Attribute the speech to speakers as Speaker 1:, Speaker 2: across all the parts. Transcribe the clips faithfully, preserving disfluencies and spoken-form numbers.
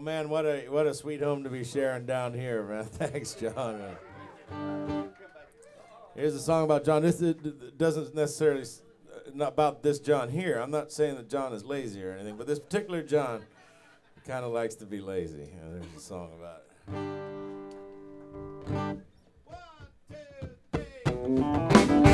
Speaker 1: man, what a what a sweet home to be sharing down here, man. Thanks, John. Here's a song about John. This is, doesn't necessarily s- uh, not about this John here. I'm not saying that John is lazy or anything, but this particular John kind of likes to be lazy. And there's a song about it.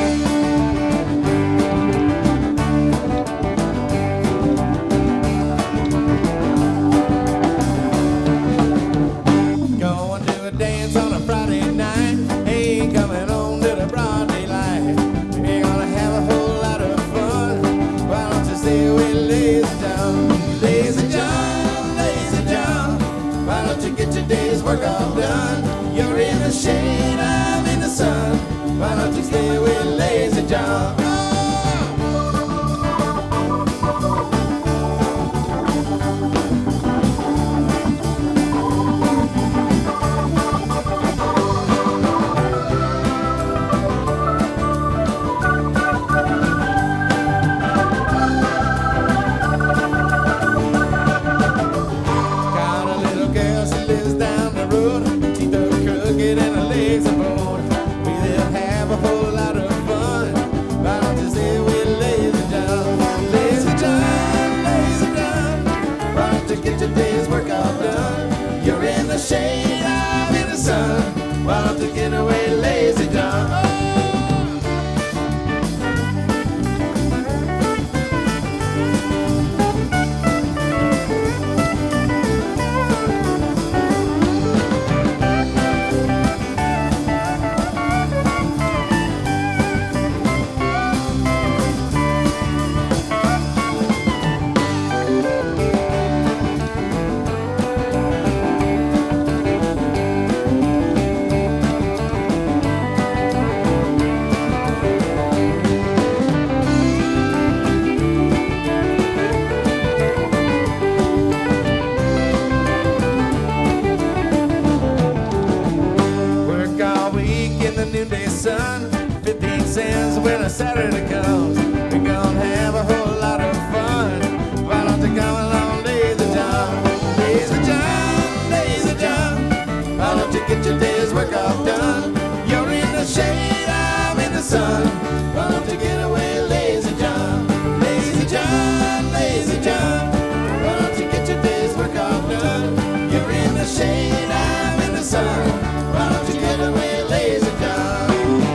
Speaker 1: Going to a dance on a Friday night. Ain't coming home to the broad daylight. We're gonna have a whole lot of fun. Why don't you stay with Lazy John? Lazy John, Lazy John. Why don't you get your day's work all done? You're in the shade, I'm in the sun. Why don't you stay with Lazy John? Shade, I'm in the sun. Why don't you get away, Lazy John? Saturday comes, we're gonna have a whole lot of fun. Why don't you come along, Lazy John? Lazy John, Lazy John. Why don't you get your day's work all done? You're in the shade, I'm in the sun. Why don't you get away, Lazy John? Lazy John, Lazy John. Why don't you get your day's work all done? You're in the shade, I'm in the sun. Why don't you get away, Lazy John?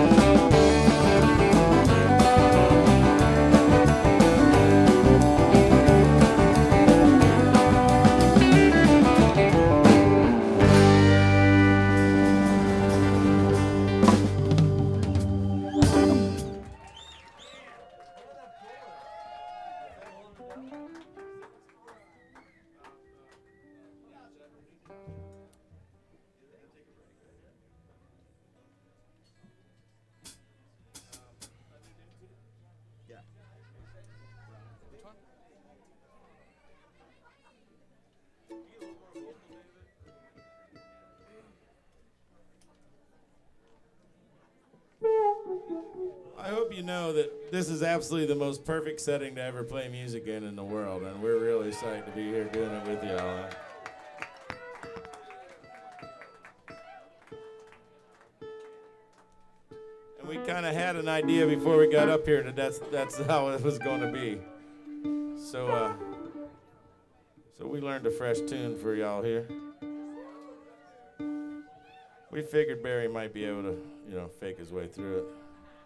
Speaker 1: I hope you know that this is absolutely the most perfect setting to ever play music in in the world, and we're really excited to be here doing it with y'all. And we kind of had an idea before we got up here that that's, that's how it was going to be. So, uh, so we learned a fresh tune for y'all here. We figured Barry might be able to, you know, fake his way through it.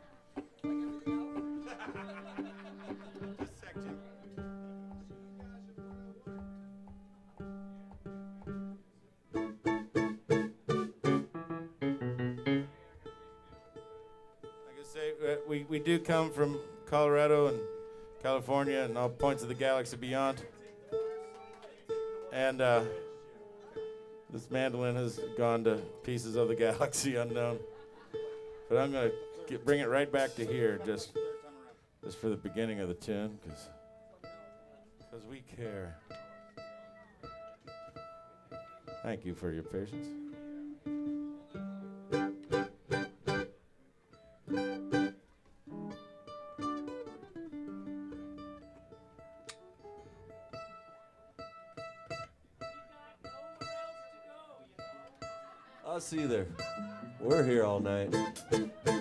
Speaker 1: We, we do come from Colorado and California and all points of the galaxy beyond. And uh, this mandolin has gone to pieces of the galaxy unknown. But I'm going to bring it right back to here just, just for the beginning of the tune, because we care. Thank you for your patience.
Speaker 2: see there. We're here all night.